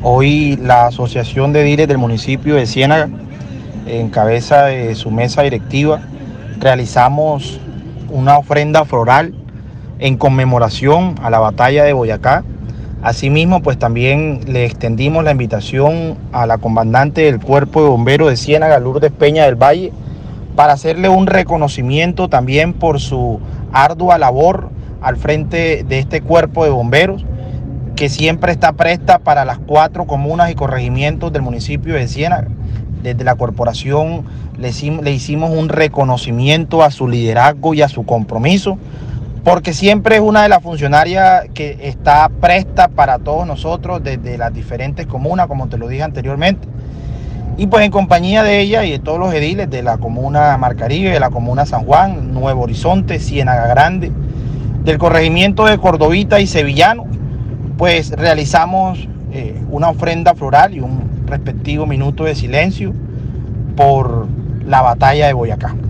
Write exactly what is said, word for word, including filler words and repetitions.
Hoy la Asociación de Ediles del municipio de Ciénaga, en cabeza de su mesa directiva, realizamos una ofrenda floral en conmemoración a la batalla de Boyacá. Asimismo, pues también le extendimos la invitación a la comandante del Cuerpo de Bomberos de Ciénaga, Lourdes Peña del Valle, para hacerle un reconocimiento también por su ardua labor al frente de este cuerpo de bomberos, que siempre está presta para las cuatro comunas y corregimientos del municipio de Ciénaga. Desde la corporación le hicimos, le hicimos un reconocimiento a su liderazgo y a su compromiso, porque siempre es una de las funcionarias que está presta para todos nosotros desde las diferentes comunas, como te lo dije anteriormente. Y pues en compañía de ella y de todos los ediles de la comuna Mar Caribe, de la comuna San Juan, Nuevo Horizonte, Ciénaga Grande, del corregimiento de Cordovita y Sevillano, pues realizamos eh, una ofrenda floral y un respectivo minuto de silencio por la batalla de Boyacá.